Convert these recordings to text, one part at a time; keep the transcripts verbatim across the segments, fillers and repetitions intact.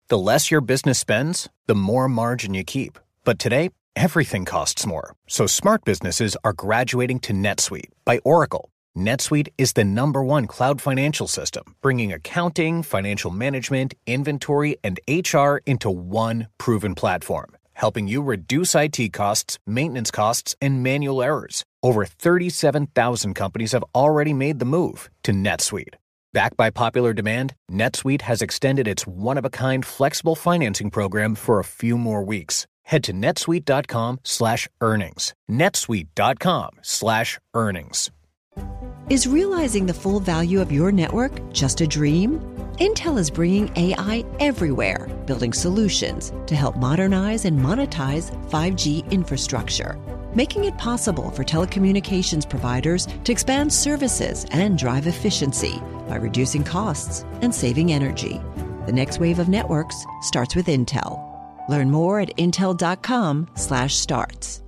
The less your business spends, the more margin you keep. But today, everything costs more. So smart businesses are graduating to NetSuite by Oracle. NetSuite is the number one cloud financial system, bringing accounting, financial management, inventory, and H R into one proven platform, helping you reduce I T costs, maintenance costs, and manual errors. Over thirty-seven thousand companies have already made the move to NetSuite. Backed by popular demand, NetSuite has extended its one-of-a-kind flexible financing program for a few more weeks. Head to netsuite.com slash earnings. netsuite.com slash earnings. Is realizing the full value of your network just a dream? Intel is bringing A I everywhere, building solutions to help modernize and monetize five G infrastructure, making it possible for telecommunications providers to expand services and drive efficiency by reducing costs and saving energy. The next wave of networks starts with Intel. Learn more at intel.com slash starts.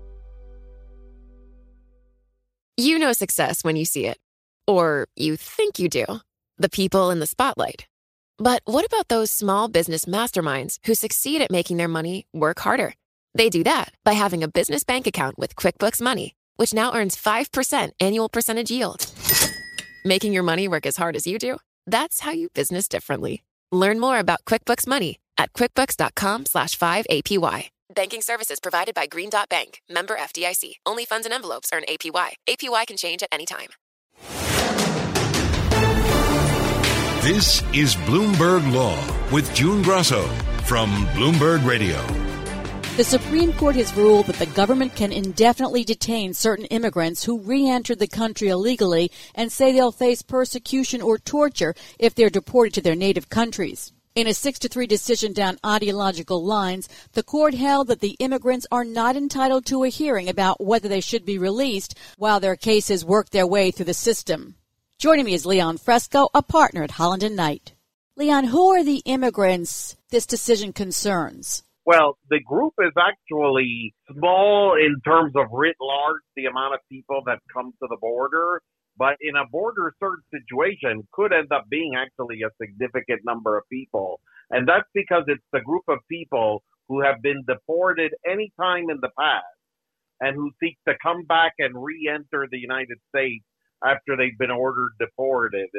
You know success when you see it. Or you think you do. The people in the spotlight. But what about those small business masterminds who succeed at making their money work harder? They do that by having a business bank account with QuickBooks Money, which now earns five percent annual percentage yield. Making your money work as hard as you do? That's how you business differently. Learn more about QuickBooks Money at quickbooks.com slash 5APY. Banking services provided by Green Dot Bank. Member F D I C. Only funds and envelopes earn A P Y. A P Y can change at any time. This is Bloomberg Law with June Grasso from Bloomberg Radio. The Supreme Court has ruled that the government can indefinitely detain certain immigrants who re-entered the country illegally and say they'll face persecution or torture if they're deported to their native countries. In a six to three decision down ideological lines, the court held that the immigrants are not entitled to a hearing about whether they should be released while their cases work their way through the system. Joining me is Leon Fresco, a partner at Holland and Knight. Leon, who are the immigrants this decision concerns? Well, the group is actually small in terms of writ large, the amount of people that come to the border. But in a border search situation could end up being actually a significant number of people. And that's because it's the group of people who have been deported any time in the past and who seek to come back and re-enter the United States after they've been ordered deported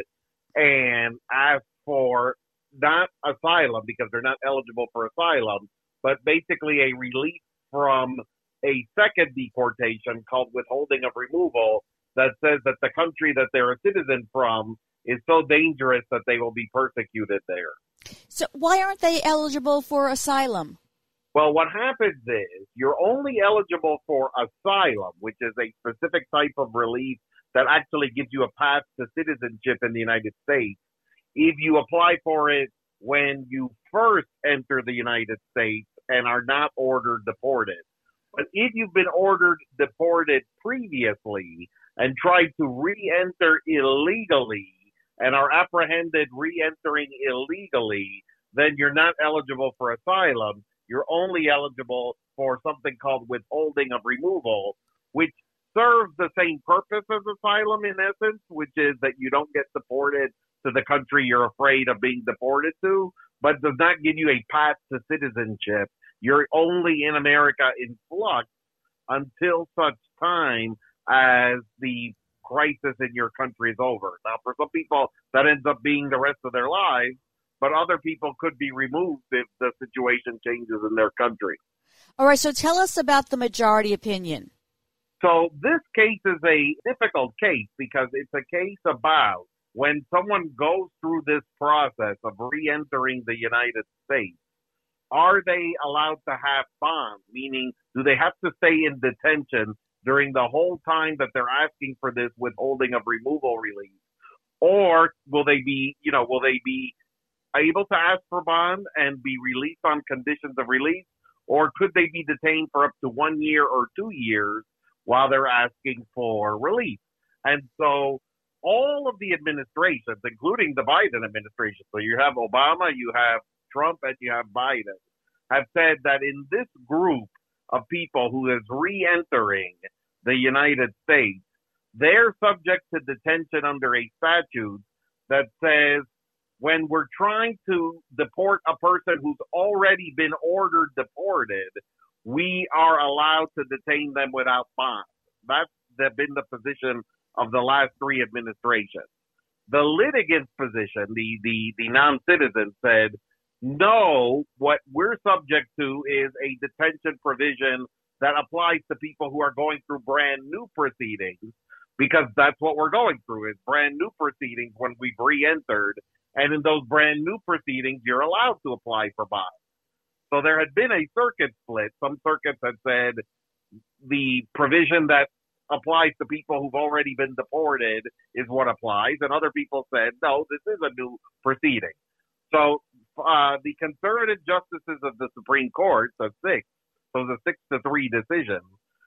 and ask for not asylum because they're not eligible for asylum, but basically a release from a second deportation called withholding of removal that says that the country that they're a citizen from is so dangerous that they will be persecuted there. So why aren't they eligible for asylum? Well, what happens is you're only eligible for asylum, which is a specific type of relief that actually gives you a path to citizenship in the United States, if you apply for it when you first enter the United States and are not ordered deported. But if you've been ordered deported previously and tried to re-enter illegally and are apprehended re-entering illegally, then you're not eligible for asylum. You're only eligible for something called withholding of removal, which serves the same purpose as asylum in essence, which is that you don't get deported to the country you're afraid of being deported to, but does not give you a path to citizenship. You're only in America in flux until such time as the crisis in your country is over. Now, for some people, that ends up being the rest of their lives, but other people could be removed if the situation changes in their country. All right, so tell us about the majority opinion. So this case is a difficult case because it's a case about when someone goes through this process of re-entering the United States, are they allowed to have bonds? Meaning, do they have to stay in detention during the whole time that they're asking for this withholding of removal relief? Or will they be, you know, will they be able to ask for bond and be released on conditions of release? Or could they be detained for up to one year or two years while they're asking for relief? And so all of the administrations, including the Biden administration, so you have Obama, you have Trump, and you have Biden, have said that in this group of people who is re-entering the United States, they're subject to detention under a statute that says when we're trying to deport a person who's already been ordered deported, we are allowed to detain them without bond. That's the, been the position of the last three administrations. The litigant's position, the, the, the non-citizen, said, no, what we're subject to is a detention provision that applies to people who are going through brand new proceedings, because that's what we're going through, is brand new proceedings when we've re-entered. And in those brand new proceedings, you're allowed to apply for bond. So there had been a circuit split. Some circuits had said the provision that applies to people who've already been deported is what applies. And other people said, no, this is a new proceeding. So uh, the conservative justices of the Supreme Court, the six, so the six to three decision,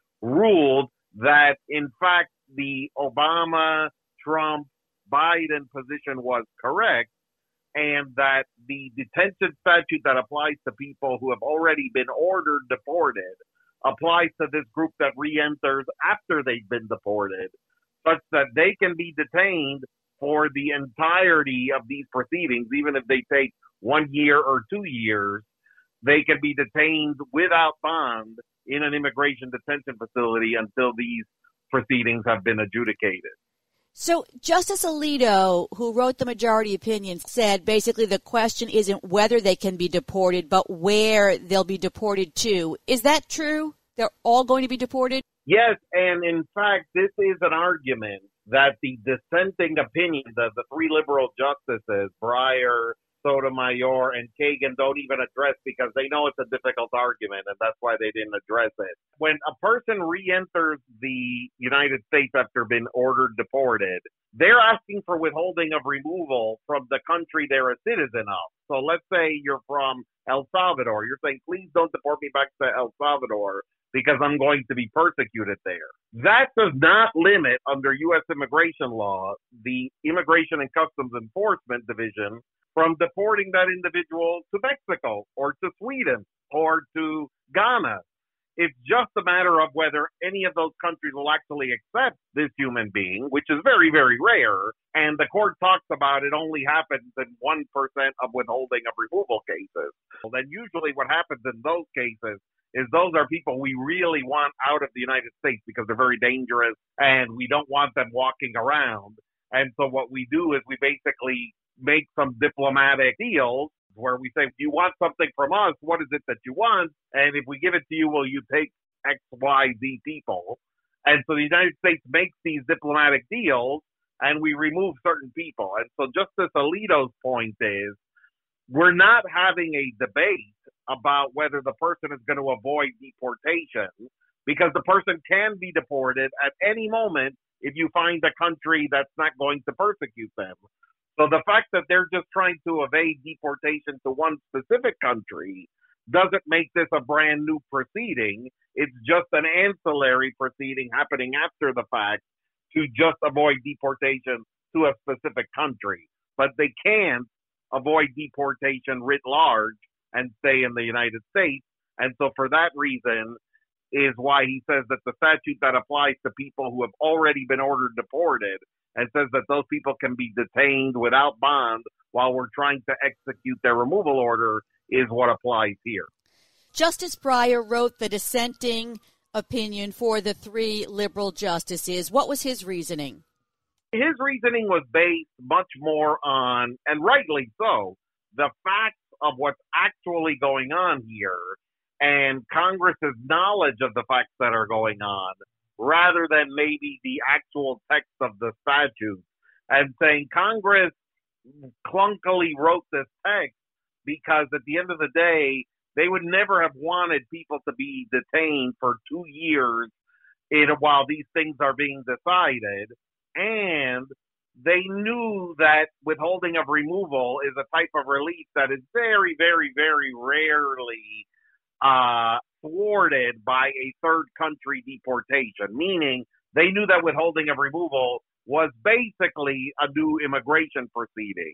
ruled that, in fact, the Obama, Trump, Biden position was correct, and that the detention statute that applies to people who have already been ordered deported applies to this group that re-enters after they've been deported, such that they can be detained for the entirety of these proceedings, even if they take one year or two years. They can be detained without bond in an immigration detention facility until these proceedings have been adjudicated. So Justice Alito, who wrote the majority opinion, said basically the question isn't whether they can be deported, but where they'll be deported to. Is that true? They're all going to be deported? Yes, and in fact, this is an argument that the dissenting opinions of the three liberal justices, Breyer, Sotomayor, and Kagan, don't even address, because they know it's a difficult argument, and that's why they didn't address it. When a person re-enters the United States after being ordered deported, they're asking for withholding of removal from the country they're a citizen of. So let's say you're from El Salvador. You're saying, please don't deport me back to El Salvador because I'm going to be persecuted there. That does not limit, under U S immigration law, the Immigration and Customs Enforcement Division from deporting that individual to Mexico or to Sweden or to Ghana. It's just a matter of whether any of those countries will actually accept this human being, which is very, very rare. And the court talks about it only happens in one percent of withholding of removal cases. Well, then usually what happens in those cases is those are people we really want out of the United States because they're very dangerous and we don't want them walking around. And so what we do is we basically make some diplomatic deals where we say, you want something from us, what is it that you want? And if we give it to you, will you take X, Y, Z people? And so the United States makes these diplomatic deals and we remove certain people. And so Justice Alito's point is, we're not having a debate about whether the person is going to avoid deportation, because the person can be deported at any moment if you find a country that's not going to persecute them. So the fact that they're just trying to evade deportation to one specific country doesn't make this a brand new proceeding. It's just an ancillary proceeding happening after the fact to just avoid deportation to a specific country. But they can't avoid deportation writ large and stay in the United States. And so for that reason is why he says that the statute that applies to people who have already been ordered deported and says that those people can be detained without bond while we're trying to execute their removal order is what applies here. Justice Breyer wrote the dissenting opinion for the three liberal justices. What was his reasoning? His reasoning was based much more on, and rightly so, the facts of what's actually going on here and Congress's knowledge of the facts that are going on, rather than maybe the actual text of the statute, and saying Congress clunkily wrote this text because at the end of the day, they would never have wanted people to be detained for two years in, while these things are being decided. And they knew that withholding of removal is a type of relief that is very, very, very rarely uh, thwarted by a third country deportation, meaning they knew that withholding of removal was basically a new immigration proceeding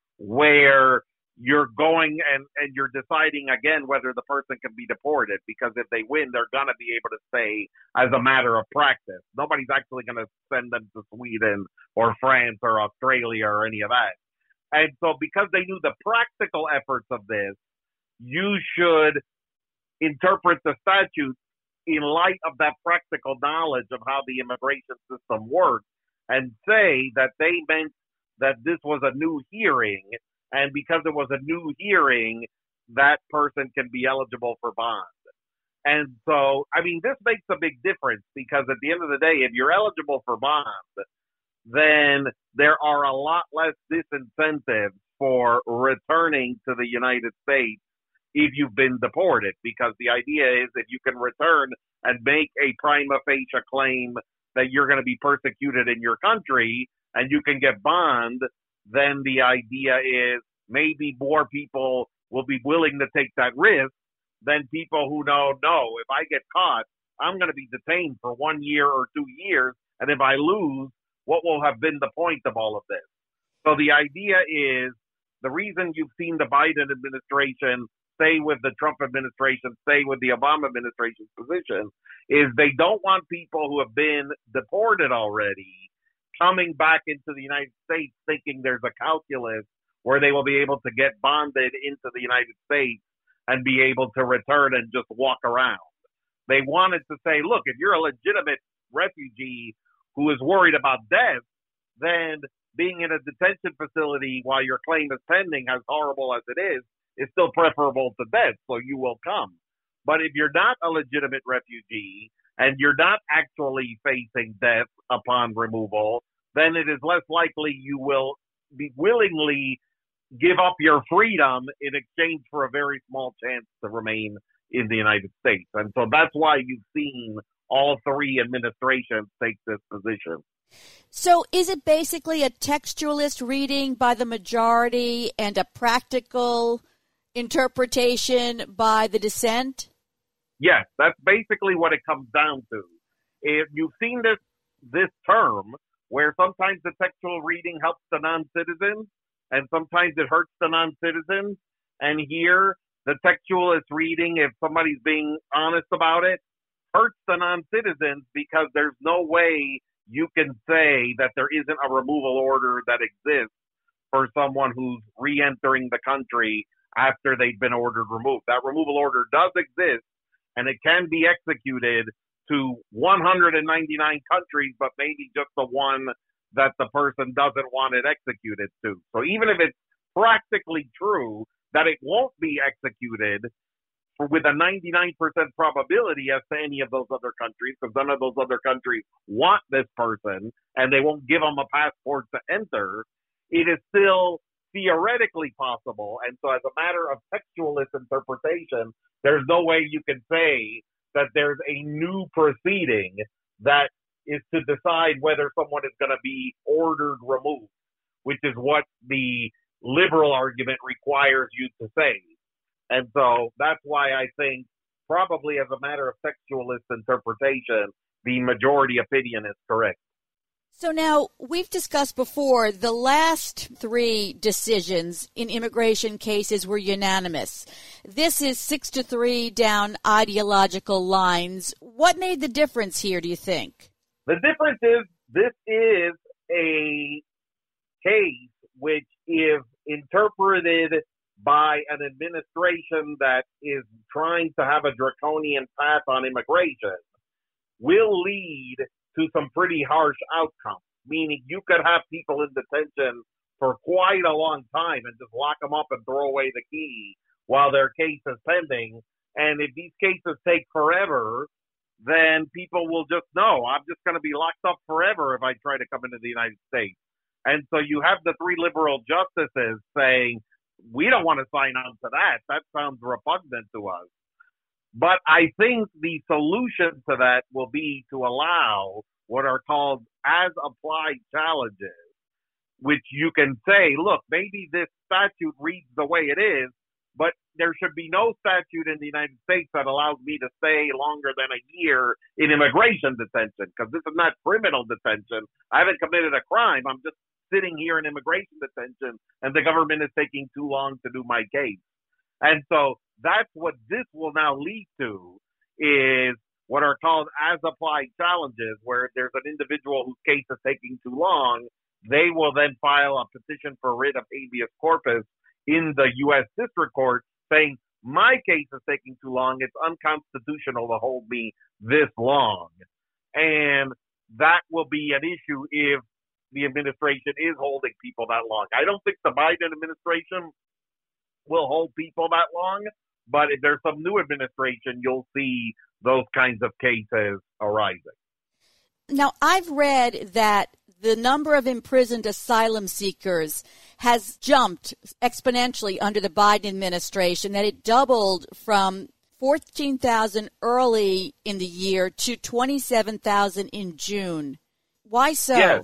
where you're going and, and you're deciding again whether the person can be deported, because if they win, they're going to be able to stay as a matter of practice. Nobody's actually going to send them to Sweden or France or Australia or any of that. And so because they knew the practical efforts of this, you should interpret the statute in light of that practical knowledge of how the immigration system works and say that they meant that this was a new hearing, and because it was a new hearing, that person can be eligible for bond. And so, I mean, this makes a big difference because at the end of the day, if you're eligible for bond, then there are a lot less disincentives for returning to the United States if you've been deported, because the idea is if you can return and make a prima facie claim that you're going to be persecuted in your country and you can get bond, then the idea is maybe more people will be willing to take that risk than people who know, no, if I get caught, I'm going to be detained for one year or two years, and if I lose, what will have been the point of all of this? So the idea is the reason you've seen the Biden administration stay with the Trump administration, stay with the Obama administration's position, is they don't want people who have been deported already coming back into the United States thinking there's a calculus where they will be able to get bonded into the United States and be able to return and just walk around. They wanted to say, look, if you're a legitimate refugee who is worried about death, then being in a detention facility while your claim is pending, as horrible as it is, is still preferable to death, so you will come. But if you're not a legitimate refugee and you're not actually facing death upon removal, then it is less likely you will be willingly give up your freedom in exchange for a very small chance to remain in the United States. And so that's why you've seen all three administrations take this position. So is it basically a textualist reading by the majority and a practical interpretation by the dissent? Yes, that's basically what it comes down to. If you've seen this this term where sometimes the textual reading helps the non-citizens and sometimes it hurts the non-citizens, and here the textualist reading, if somebody's being honest about it, hurts the non-citizens because there's no way you can say that there isn't a removal order that exists for someone who's re-entering the country after they've been ordered removed. That removal order does exist, and it can be executed to one hundred ninety-nine countries, but maybe just the one that the person doesn't want it executed to. So even if it's practically true that it won't be executed with a ninety-nine percent probability as to any of those other countries, because none of those other countries want this person and they won't give them a passport to enter, it is still theoretically possible. And so as a matter of textualist interpretation, there's no way you can say that there's a new proceeding that is to decide whether someone is going to be ordered removed, which is what the liberal argument requires you to say. And so that's why I think probably as a matter of textualist interpretation, the majority opinion is correct. So now we've discussed before the last three decisions in immigration cases were unanimous. This is six to three down ideological lines. What made the difference here, do you think? The difference is this is a case which, if interpreted by an administration that is trying to have a draconian path on immigration, will lead to some pretty harsh outcomes, meaning you could have people in detention for quite a long time and just lock them up and throw away the key while their case is pending. And if these cases take forever, then people will just know, I'm just going to be locked up forever if I try to come into the United States. And so you have the three liberal justices saying, we don't want to sign on to that. That sounds repugnant to us. But I think the solution to that will be to allow what are called as-applied challenges, which you can say, look, maybe this statute reads the way it is, but there should be no statute in the United States that allows me to stay longer than a year in immigration detention, because this is not criminal detention. I haven't committed a crime. I'm just sitting here in immigration detention, and the government is taking too long to do my case. And so that's what this will now lead to, is what are called as-applied challenges, where there's an individual whose case is taking too long. they will then file a petition for writ of habeas corpus in the U S District Court saying, my case is taking too long. It's unconstitutional to hold me this long. And that will be an issue if the administration is holding people that long. I don't think the Biden administration will hold people that long, but if there's some new administration, you'll see those kinds of cases arising. Now, I've read that the number of imprisoned asylum seekers has jumped exponentially under the Biden administration, that it doubled from fourteen thousand early in the year to twenty-seven thousand in June. Why so? Yes,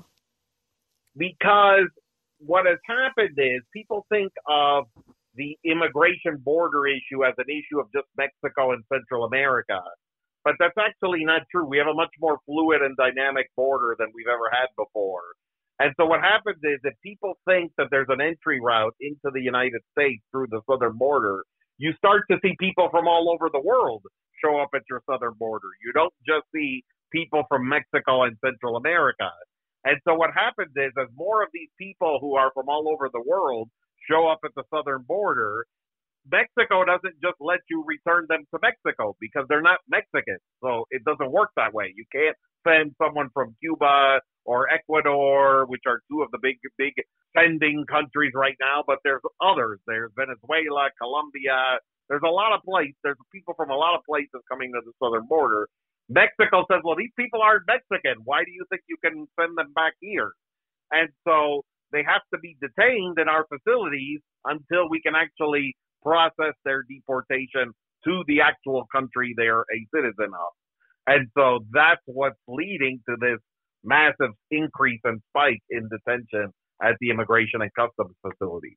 because what has happened is people think of the immigration border issue as an issue of just Mexico and Central America. But that's actually not true. We have a much more fluid and dynamic border than we've ever had before. And so what happens is if people think that there's an entry route into the United States through the southern border, you start to see people from all over the world show up at your southern border. You don't just see people from Mexico and Central America. And so what happens is as more of these people who are from all over the world show up at the southern border, Mexico doesn't just let you return them to Mexico because they're not Mexicans. So it doesn't work that way. You can't send someone from Cuba or Ecuador, which are two of the big, big sending countries right now, but there's others. There's Venezuela, Colombia. There's a lot of places. There's people from a lot of places coming to the southern border. Mexico says, well, these people aren't Mexican. Why do you think you can send them back here? And so they have to be detained in our facilities until we can actually process their deportation to the actual country they're a citizen of. And so that's what's leading to this massive increase and spike in detention at the immigration and customs facilities.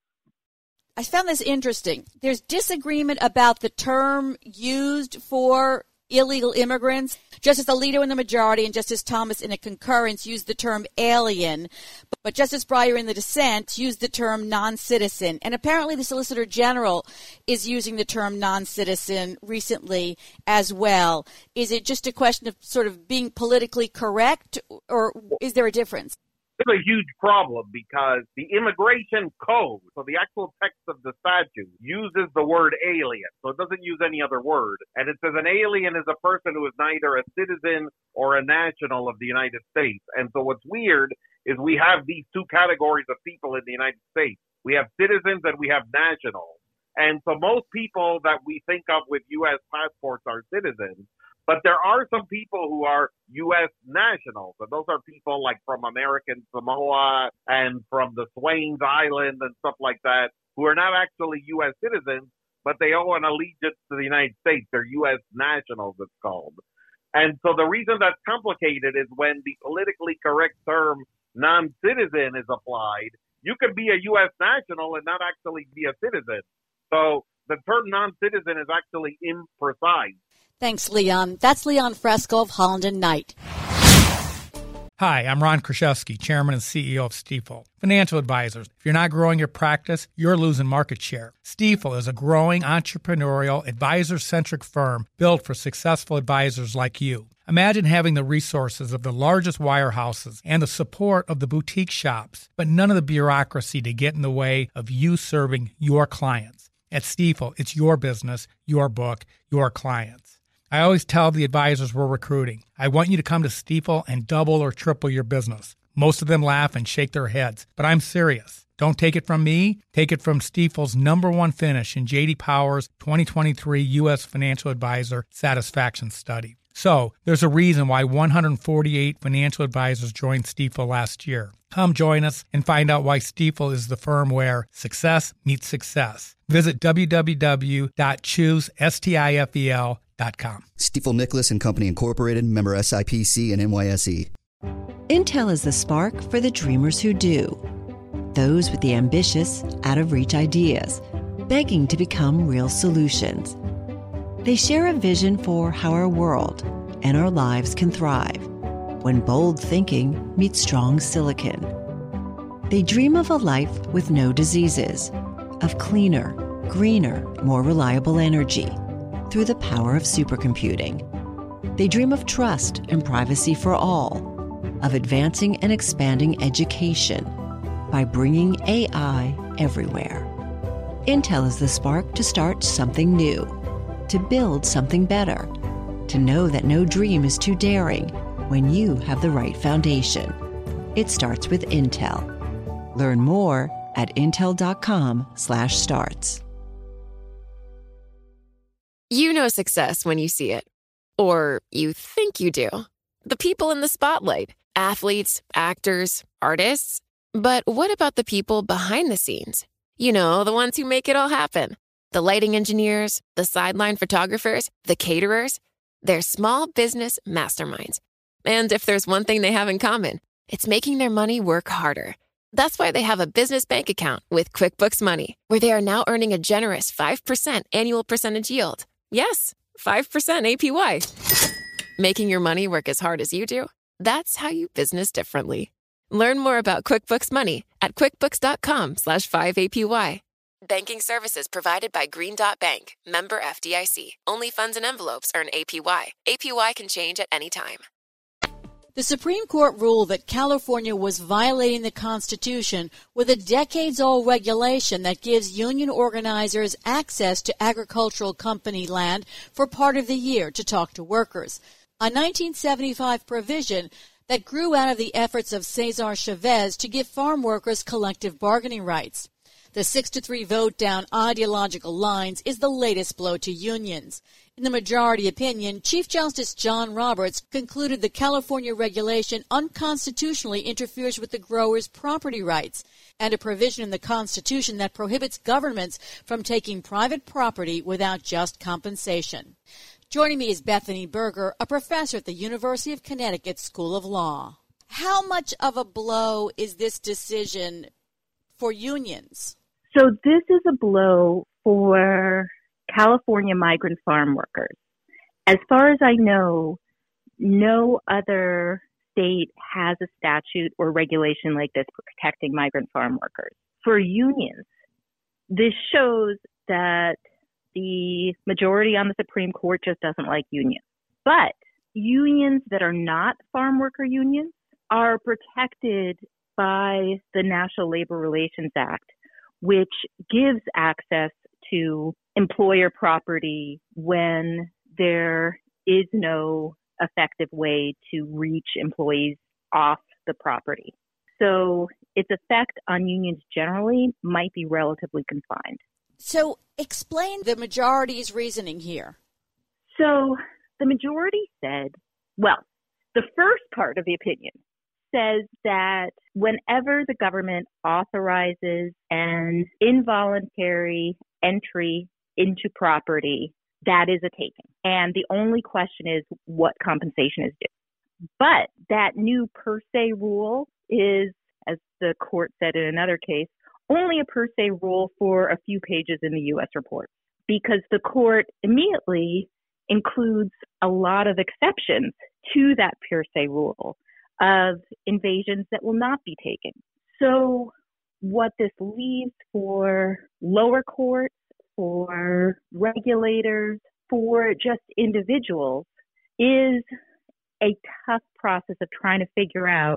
I found this interesting. There's disagreement about the term used for illegal immigrants. Justice Alito in the majority and Justice Thomas in a concurrence used the term alien, but Justice Breyer in the dissent used the term non-citizen. And apparently the Solicitor General is using the term non-citizen recently as well. Is it just a question of sort of being politically correct, or is there a difference? It's a huge problem because the immigration code, so the actual text of the statute, uses the word alien. So it doesn't use any other word. And it says an alien is a person who is neither a citizen or a national of the United States. And so what's weird is we have these two categories of people in the United States. We have citizens and we have nationals. And so most people that we think of with U S passports are citizens. But there are some people who are U S nationals, and those are people like from American Samoa and from the Swains Islands and stuff like that, who are not actually U S citizens, but they owe an allegiance to the United States. They're U S nationals, it's called. And so the reason that's complicated is when the politically correct term non-citizen is applied, you can be a U S national and not actually be a citizen. So the term non-citizen is actually imprecise. Thanks, Leon. That's Leon Fresco of Holland and Knight. Hi, I'm Ron Kraszewski, Chairman and C E O of Stifel. Financial advisors, if you're not growing your practice, you're losing market share. Stifel is a growing, entrepreneurial, advisor-centric firm built for successful advisors like you. Imagine having the resources of the largest wirehouses and the support of the boutique shops, but none of the bureaucracy to get in the way of you serving your clients. At Stifel, it's your business, your book, your clients. I always tell the advisors we're recruiting, I want you to come to Stifel and double or triple your business. Most of them laugh and shake their heads, but I'm serious. Don't take it from me. Take it from Stifel's number one finish in J D Power's twenty twenty-three U S Financial Advisor Satisfaction Study. So, there's a reason why one hundred forty-eight financial advisors joined Stifel last year. Come join us and find out why Stifel is the firm where success meets success. Visit w w w dot choose stifel dot com. Stifel Nicholas and Company Incorporated, member S I P C and N Y S E. Intel is the spark for the dreamers who do. Those with the ambitious, out-of-reach ideas, begging to become real solutions. They share a vision for how our world and our lives can thrive when bold thinking meets strong silicon. They dream of a life with no diseases, of cleaner, greener, more reliable energy through the power of supercomputing. They dream of trust and privacy for all, of advancing and expanding education by bringing A I everywhere. Intel is the spark to start something new, to build something better, to know that no dream is too daring when you have the right foundation. It starts with Intel. Learn more at intel.com slash starts. You know success when you see it. Or you think you do. The people in the spotlight, athletes, actors, artists. But what about the people behind the scenes? You know, the ones who make it all happen. The lighting engineers, the sideline photographers, the caterers. They're small business masterminds. And if there's one thing they have in common, it's making their money work harder. That's why they have a business bank account with QuickBooks Money, where they are now earning a generous five percent annual percentage yield. Yes, five percent A P Y. Making your money work as hard as you do? That's how you business differently. Learn more about QuickBooks Money at quickbooks.com slash 5APY. Banking services provided by Green Dot Bank, member F D I C. Only funds and envelopes earn A P Y. A P Y can change at any time. The Supreme Court ruled that California was violating the Constitution with a decades-old regulation that gives union organizers access to agricultural company land for part of the year to talk to workers. A nineteen seventy-five provision that grew out of the efforts of Cesar Chavez to give farm workers collective bargaining rights. The six to three vote down ideological lines is the latest blow to unions. In the majority opinion, Chief Justice John Roberts concluded the California regulation unconstitutionally interferes with the growers' property rights and a provision in the Constitution that prohibits governments from taking private property without just compensation. Joining me is Bethany Berger, a professor at the University of Connecticut School of Law. How much of a blow is this decision for unions? So this is a blow for California migrant farm workers. As far as I know, no other state has a statute or regulation like this for protecting migrant farm workers. For unions, this shows that the majority on the Supreme Court just doesn't like unions. But unions that are not farm worker unions are protected by the National Labor Relations Act, which gives access to employer property when there is no effective way to reach employees off the property. So its effect on unions generally might be relatively confined. So explain the majority's reasoning here. So the majority said, well, the first part of the opinion says that whenever the government authorizes an involuntary entry into property, that is a taking. And the only question is what compensation is due. But that new per se rule is, as the court said in another case, only a per se rule for a few pages in the U S report, because the court immediately includes a lot of exceptions to that per se rule of invasions that will not be taken. So what this leaves for lower courts, for regulators, for just individuals is a tough process of trying to figure out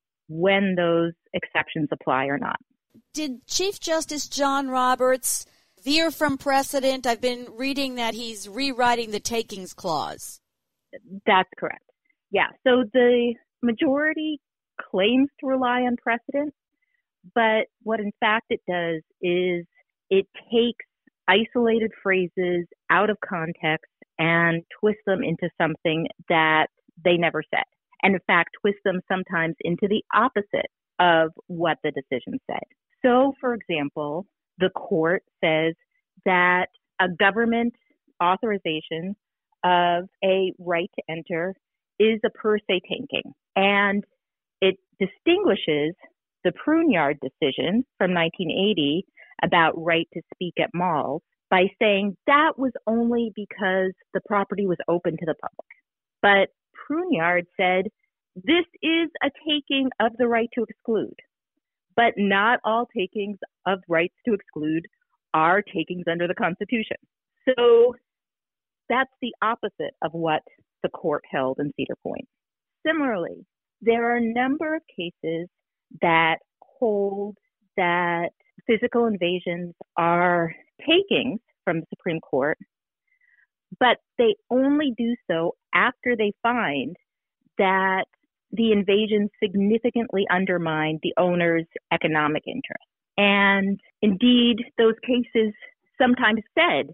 when those exceptions apply or not. Did Chief Justice John Roberts veer from precedent? I've been reading that he's rewriting the takings clause. That's correct. Yeah, so the majority claims to rely on precedent, but what in fact it does is it takes isolated phrases out of context and twists them into something that they never said. And in fact, twist them sometimes into the opposite of what the decision said. So, for example, the court says that a government authorization of a right to enter is a per se taking. And it distinguishes the Pruneyard decision from nineteen eighty about right to speak at malls by saying that was only because the property was open to the public. But Pruneyard said this is a taking of the right to exclude, but not all takings of rights to exclude are takings under the Constitution. So that's the opposite of what the court held in Cedar Point. Similarly, There are a number of cases that hold that physical invasions are takings from the Supreme Court, but they only do so after they find that the invasion significantly undermined the owner's economic interest. And indeed, those cases sometimes said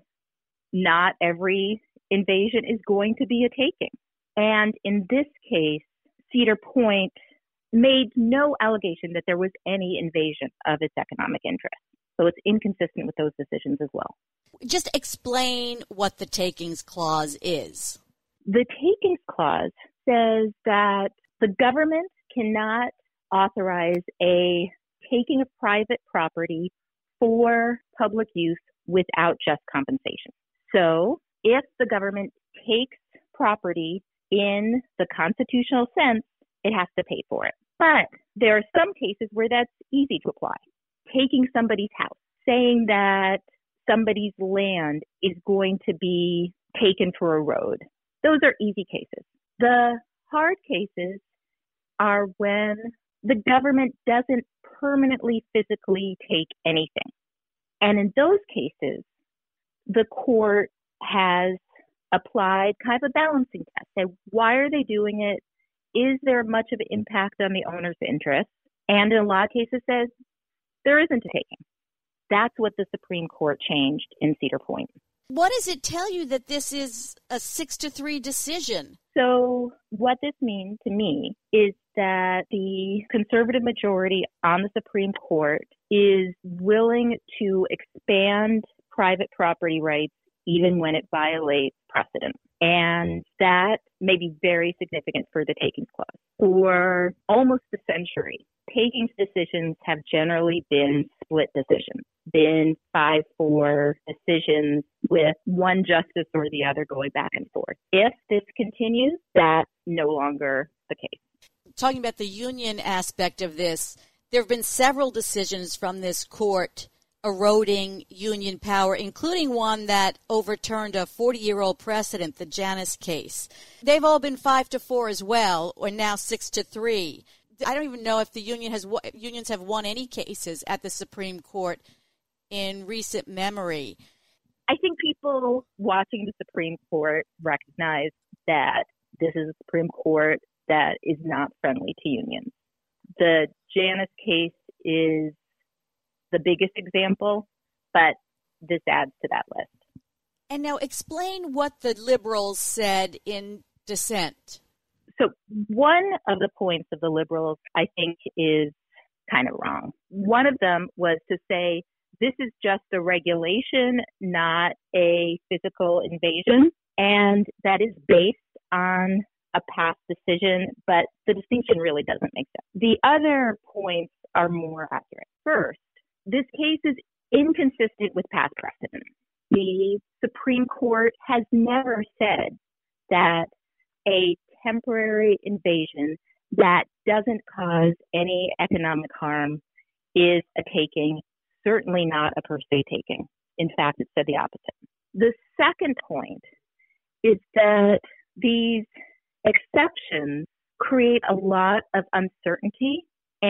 not every invasion is going to be a taking. And in this case, Cedar Point made no allegation that there was any invasion of its economic interest. So it's inconsistent with those decisions as well. Just explain what the takings clause is. The takings clause says that the government cannot authorize a taking of private property for public use without just compensation. So if the government takes property in the constitutional sense, it has to pay for it. But there are some cases where that's easy to apply. Taking somebody's house, saying that somebody's land is going to be taken for a road. Those are easy cases. The hard cases are when the government doesn't permanently physically take anything. And in those cases, the court has applied kind of a balancing test. Say, why are they doing it? Is there much of an impact on the owner's interest? And in a lot of cases says there isn't a taking. That's what the Supreme Court changed in Cedar Point. What does it tell you that this is a six to three decision? So what this means to me is that the conservative majority on the Supreme Court is willing to expand private property rights even when it violates precedent. And that may be very significant for the takings clause. For almost a century, takings decisions have generally been split decisions, been five four decisions with one justice or the other going back and forth. If this continues, that's no longer the case. Talking about the union aspect of this, there have been several decisions from this court eroding union power, including one that overturned a forty-year-old precedent, the Janus case. They've all been five to four as well, or now six to three. I don't even know if the union has unions have won any cases at the Supreme Court in recent memory. I think people watching the Supreme Court recognize that this is a Supreme Court that is not friendly to unions. The Janus case is the biggest example, but this adds to that list. And now explain what the liberals said in dissent. So one of the points of the liberals, I think, is kind of wrong. One of them was to say this is just a regulation, not a physical invasion, and that is based on a past decision, but the distinction really doesn't make sense. The other points are more accurate. First, this case is inconsistent with past precedent. The Supreme Court has never said that a temporary invasion that doesn't cause any economic harm is a taking, certainly not a per se taking. In fact, it said the opposite. The second point is that these exceptions create a lot of uncertainty,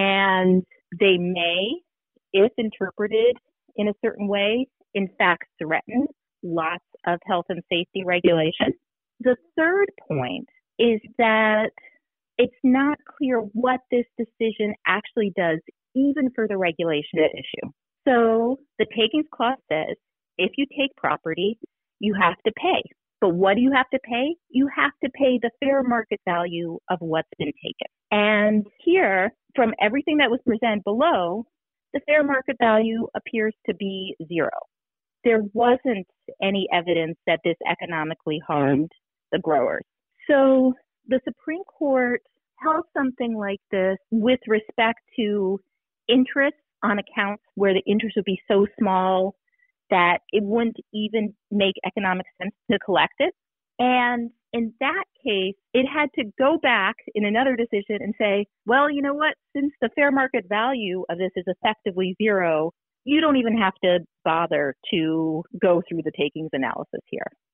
and they may, if interpreted in a certain way, in fact threaten lots of health and safety regulation. The third point is that it's not clear what this decision actually does, even for the regulation at issue. So the takings clause says, if you take property, you have to pay. But what do you have to pay? You have to pay the fair market value of what's been taken. And here, from everything that was presented below, the fair market value appears to be zero. There wasn't any evidence that this economically harmed the growers. So the Supreme Court held something like this with respect to interest on accounts where the interest would be so small that it wouldn't even make economic sense to collect it. And in that case, it had to go back in another decision and say, well, you know what, since the fair market value of this is effectively zero, you don't even have to bother to go through the takings analysis here.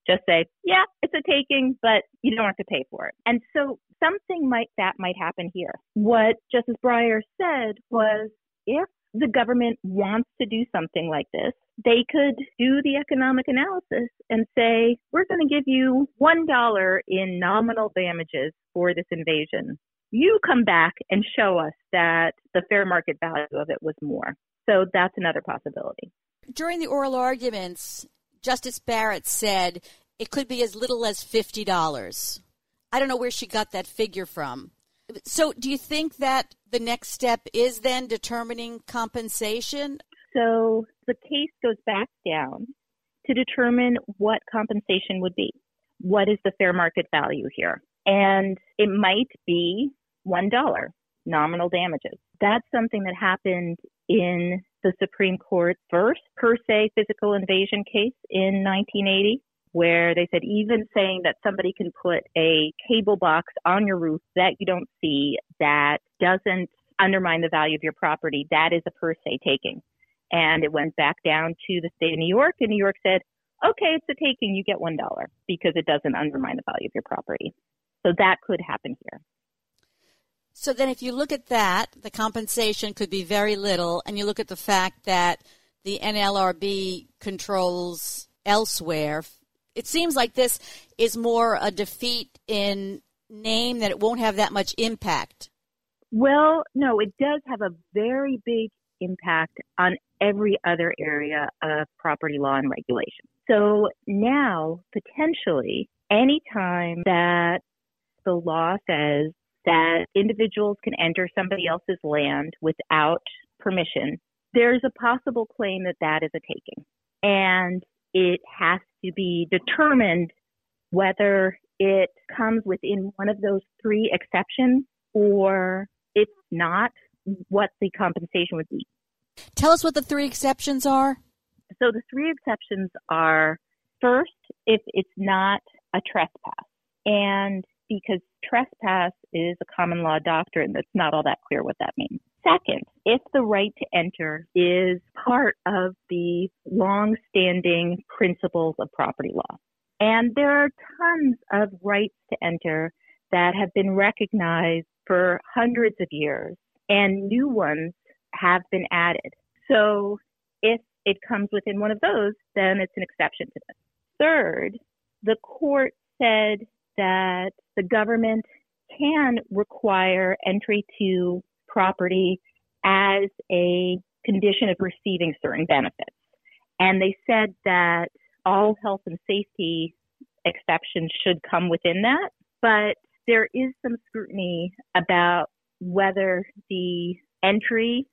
Just say, yeah, it's a taking, but you don't have to pay for it. And so something like that might happen here. What Justice Breyer said was, if the government wants to do something like this, they could do the economic analysis and say, we're going to give you one dollar in nominal damages for this invasion. You come back and show us that the fair market value of it was more. So that's another possibility. During the oral arguments, Justice Barrett said it could be as little as fifty dollars. I don't know where she got that figure from. So do you think that the next step is then determining compensation? So the case goes back down to determine what compensation would be. What is the fair market value here? And it might be one dollar, nominal damages. That's something that happened in the Supreme Court's first per se physical invasion case in nineteen eighty, where they said even saying that somebody can put a cable box on your roof that you don't see that doesn't undermine the value of your property, that is a per se taking. And it went back down to the state of New York, and New York said, okay, it's a taking, you get one dollar because it doesn't undermine the value of your property. So that could happen here. So then if you look at that, the compensation could be very little, and you look at the fact that the N L R B controls elsewhere, it seems like this is more a defeat in name, that it won't have that much impact. Well, no, it does have a very big impact on every other area of property law and regulation. So now, potentially, any time that the law says that individuals can enter somebody else's land without permission, there's a possible claim that that is a taking. And it has to be determined whether it comes within one of those three exceptions, or if not, what the compensation would be. Tell us what the three exceptions are. So the three exceptions are, first, if it's not a trespass. And because trespass is a common law doctrine, that's not all that clear what that means. Second, if the right to enter is part of the long-standing principles of property law. And there are tons of rights to enter that have been recognized for hundreds of years, and new ones have been added. So if it comes within one of those, then it's an exception to this. Third, the court said that the government can require entry to property as a condition of receiving certain benefits. And they said that all health and safety exceptions should come within that. But there is some scrutiny about whether the entry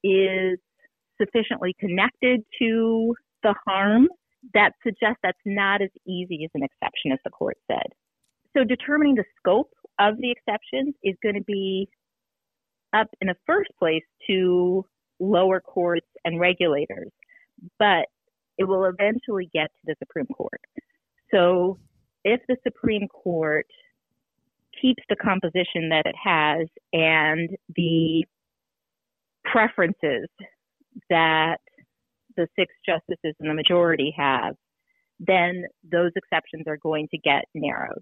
is sufficiently connected to the harm. That suggests that's not as easy as an exception, as the court said. So determining the scope of the exceptions is going to be up in the first place to lower courts and regulators, but it will eventually get to the Supreme Court. So if the Supreme Court keeps the composition that it has and the preferences that the six justices in the majority have, then those exceptions are going to get narrowed.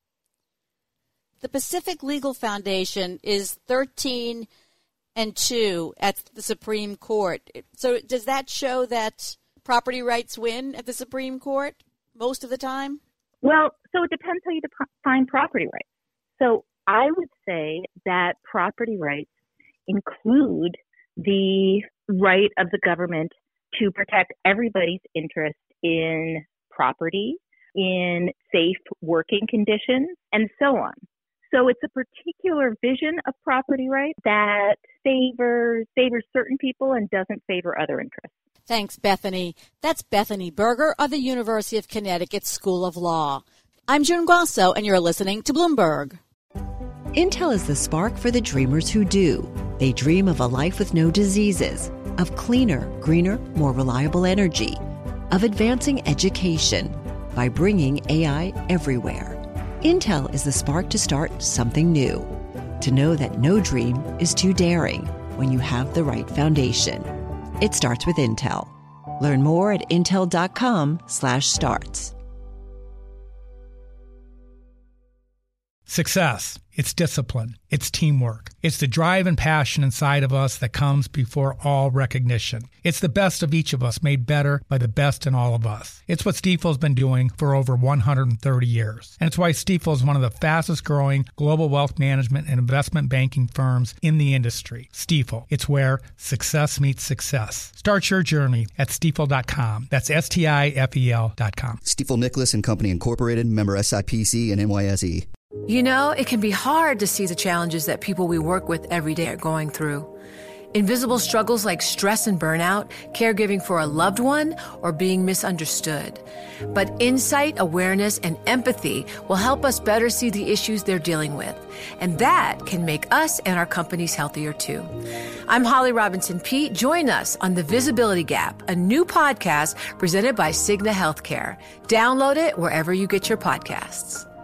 The Pacific Legal Foundation is thirteen and two at the Supreme Court. So does that show that property rights win at the Supreme Court most of the time? Well, so it depends how you define property rights. So I would say that property rights include the right of the government to protect everybody's interest in property, in safe working conditions, and so on. So it's a particular vision of property rights that favors favors certain people and doesn't favor other interests. Thanks, Bethany. That's Bethany Berger of the University of Connecticut School of Law. I'm June Guasso, and you're listening to Bloomberg. Intel is the spark for the dreamers who do. They dream of a life with no diseases, of cleaner, greener, more reliable energy, of advancing education by bringing A I everywhere. Intel is the spark to start something new, to know that no dream is too daring when you have the right foundation. It starts with Intel. Learn more at intel dot com slash starts. Success. It's discipline. It's teamwork. It's the drive and passion inside of us that comes before all recognition. It's the best of each of us made better by the best in all of us. It's what Stifel's been doing for over one hundred thirty years. And it's why Stifel is one of the fastest growing global wealth management and investment banking firms in the industry. Stifel. It's where success meets success. Start your journey at stifel dot com. That's S T I F E L dot com. Stifel Nicholas and Company Incorporated, member S I P C and N Y S E. You know, it can be hard to see the challenges that people we work with every day are going through. Invisible struggles like stress and burnout, caregiving for a loved one, or being misunderstood. But insight, awareness, and empathy will help us better see the issues they're dealing with. And that can make us and our companies healthier too. I'm Holly Robinson Peete. Join us on The Visibility Gap, a new podcast presented by Cigna Healthcare. Download it wherever you get your podcasts.